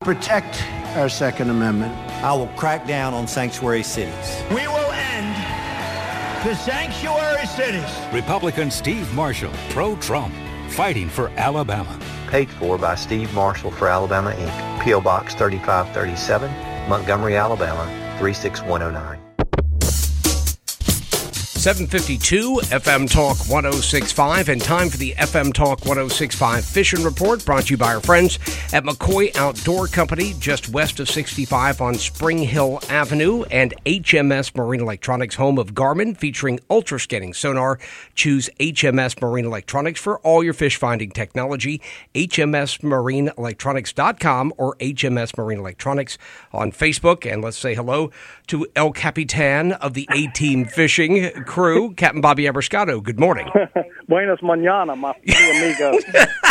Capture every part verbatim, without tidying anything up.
protect our Second Amendment. I will crack down on sanctuary cities. We will end the sanctuary cities. Republican Steve Marshall, pro-Trump, fighting for Alabama. Paid for by Steve Marshall for Alabama, Incorporated. P O. Box thirty-five thirty-seven, Montgomery, Alabama, three six one oh nine. seven fifty-two F M Talk one oh six point five, and time for the F M Talk one oh six point five Fishing Report, brought to you by our friends at McCoy Outdoor Company, just west of sixty-five on Spring Hill Avenue, and H M S Marine Electronics, home of Garmin, featuring ultra-scanning sonar. Choose H M S Marine Electronics for all your fish finding technology. H M S marine electronics dot com or H M S Marine Electronics on Facebook. And let's say hello to El Capitan of the A-Team Fishing crew, Captain Bobby Abriscato. Good morning. Buenos mañana, my amigo.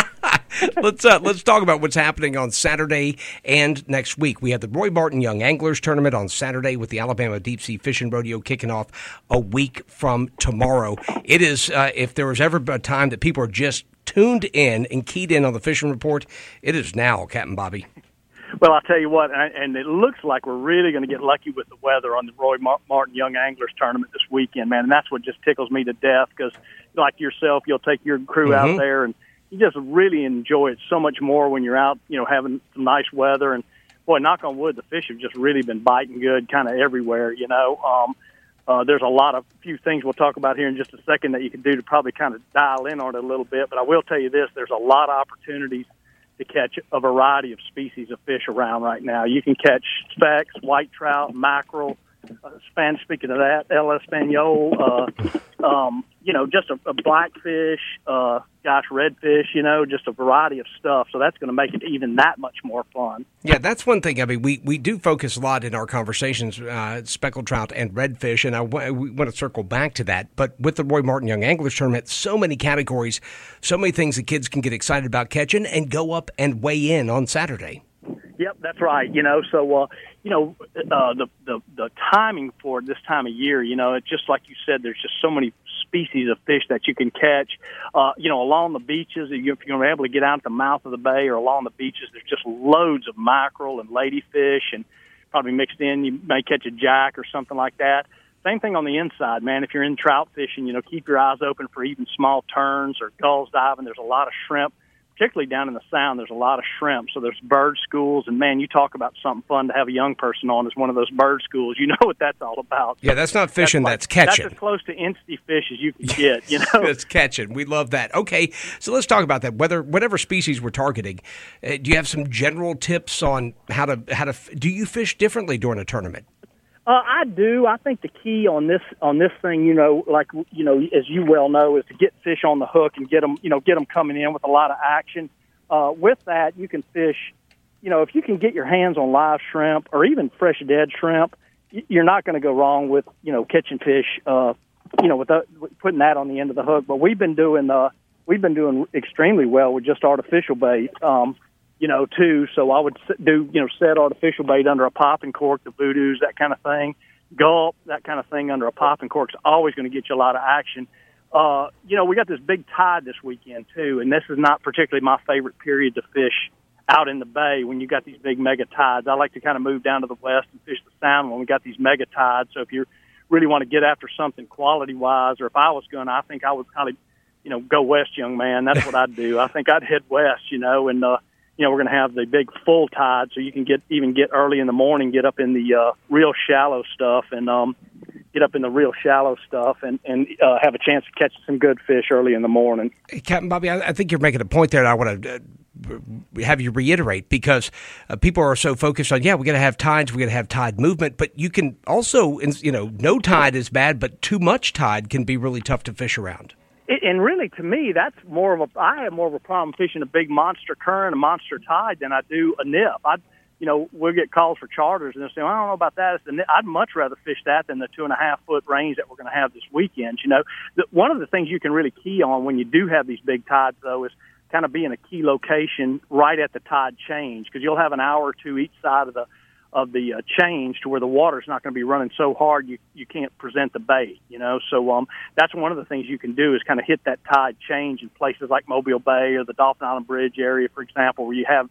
let's uh, let's talk about what's happening on Saturday and next week. We have the Roy Martin Young Anglers Tournament on Saturday, with the Alabama Deep Sea Fishing Rodeo kicking off a week from tomorrow. It is, uh, if there was ever a time that people are just tuned in and keyed in on the Fishing Report, it is now, Captain Bobby. Well, I'll tell you what, and it looks like we're really going to get lucky with the weather on the Roy Martin Young Anglers Tournament this weekend, man. And that's what just tickles me to death, because like yourself, you'll take your crew mm-hmm. out there, and you just really enjoy it so much more when you're out, you know, having some nice weather. And, boy, knock on wood, the fish have just really been biting good kind of everywhere, you know. Um, uh, there's a lot of few things we'll talk about here in just a second that you can do to probably kind of dial in on it a little bit. But I will tell you this, there's a lot of opportunities to catch a variety of species of fish around right now. You can catch specks, white trout, mackerel, uh, Spanish, speaking of that, El Espanol, uh, um, you know, just a, a blackfish, uh, gosh, redfish, you know, just a variety of stuff. So that's going to make it even that much more fun. Yeah, that's one thing. I mean, we, we do focus a lot in our conversations, uh, speckled trout and redfish, and I w- we want to circle back to that. But with the Roy Martin Young Anglers Tournament, so many categories, so many things that kids can get excited about catching and go up and weigh in on Saturday. Yep, that's right. You know, so, uh, you know, uh, the, the, the timing for this time of year, you know, it's just like you said, there's just so many species of fish that you can catch. Uh, you know, along the beaches, if you're able to get out at the mouth of the bay or along the beaches, there's just loads of mackerel and ladyfish, and probably mixed in, you may catch a jack or something like that. Same thing on the inside, man. If you're in trout fishing, you know, keep your eyes open for even small terns or gulls diving. There's a lot of shrimp. Particularly down in the Sound, there's a lot of shrimp. So there's bird schools, and man, you talk about something fun to have a young person on is one of those bird schools. You know what that's all about. Yeah, that's not fishing, that's, like, that's catching. That's as close to insty fish as you can get, you know. It's catching. We love that. Okay, so let's talk about that. Whether whatever species we're targeting, uh, do you have some general tips on how to how to do you fish differently during a tournament? Uh, I do. I think the key on this on this thing, you know, like you know, as you well know, is to get fish on the hook and get them, you know, get them coming in with a lot of action. Uh, with that, you can fish. You know, if you can get your hands on live shrimp or even fresh dead shrimp, you're not going to go wrong with you know catching fish. Uh, you know, with, the, with putting that on the end of the hook. But we've been doing uh, we've been doing extremely well with just artificial bait. Um, you know, too. So I would do, you know, set artificial bait under a popping cork, the voodoos, that kind of thing, gulp, that kind of thing under a popping cork is always going to get you a lot of action. Uh, you know, we got this big tide this weekend, too, and this is not particularly my favorite period to fish out in the bay when you got these big mega tides. I like to kind of move down to the west and fish the Sound when we got these mega tides. So if you really want to get after something quality-wise, or if I was going to, I think I would kind of, you know, go west, young man. That's what I'd do. I think I'd head west, you know, and, uh, you know, we're going to have the big full tide, so you can get even get early in the morning, get up in the uh, real shallow stuff, and um, get up in the real shallow stuff, and and uh, have a chance to catch some good fish early in the morning. Hey, Captain Bobby, I, I think you're making a point there, and I want to uh, have you reiterate, because uh, people are so focused on, yeah, we're going to have tides, we're going to have tide movement, but you can also, you know, no tide is bad, but too much tide can be really tough to fish around. And really, to me, that's more of a. I have more of a problem fishing a big monster current, a monster tide, than I do a nip. I, you know, we'll get calls for charters, and they'll say, well, "I don't know about that." It's the nip. I'd much rather fish that than the two and a half foot range that we're going to have this weekend. You know, the, one of the things you can really key on when you do have these big tides, though, is kind of be in a key location right at the tide change, because you'll have an hour or two each side of the of the uh, change to where the water's not going to be running so hard you you can't present the bait, you know. So um, that's one of the things you can do is kind of hit that tide change in places like Mobile Bay or the Dolphin Island Bridge area, for example, where you have, you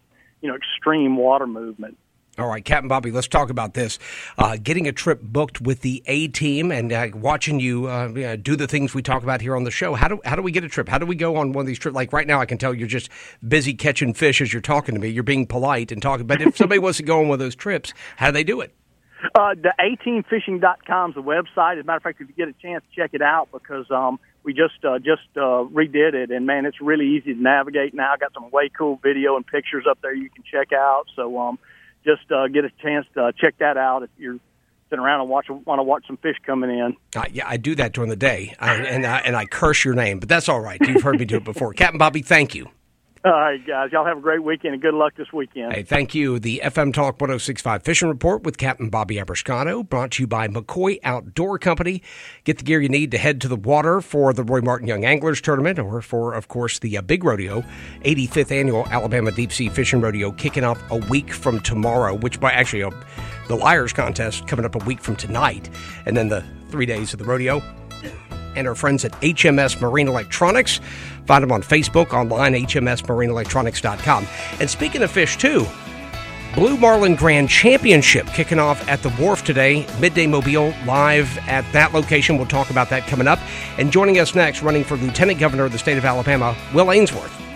you know, extreme water movement. All right, Captain Bobby, let's talk about this. Uh, getting a trip booked with the A-team and uh, watching you uh, do the things we talk about here on the show. How do how do we get a trip? How do we go on one of these trips? Like right now, I can tell you're just busy catching fish as you're talking to me. You're being polite and talking. But if somebody wants to go on one of those trips, how do they do it? Uh, the A team fishing dot com is the website. As a matter of fact, if you get a chance, check it out because um, we just uh, just uh, redid it. And, man, it's really easy to navigate now. Got some way cool video and pictures up there you can check out. So, um Just uh, get a chance to uh, check that out if you're sitting around and watch want to watch some fish coming in. Uh, yeah, I do that during the day, I, and I, and I curse your name, but that's all right. You've heard me do it before. Captain Bobby, thank you. All right, guys. Y'all have a great weekend and good luck this weekend. Hey, thank you. The F M Talk one oh six point five Fishing Report with Captain Bobby Abrascato, brought to you by McCoy Outdoor Company. Get the gear you need to head to the water for the Roy Martin Young Anglers Tournament or for, of course, the uh, Big Rodeo, eighty-fifth Annual Alabama Deep Sea Fishing Rodeo, kicking off a week from tomorrow, which by actually uh, the Liars Contest coming up a week from tonight, and then the three days of the rodeo. And our friends at H M S Marine Electronics. Find them on Facebook, online, H M S marine electronics dot com. And speaking of fish, too, Blue Marlin Grand Championship kicking off at the Wharf today. Midday Mobile live at that location. We'll talk about that coming up. And joining us next, running for Lieutenant Governor of the state of Alabama, Will Ainsworth.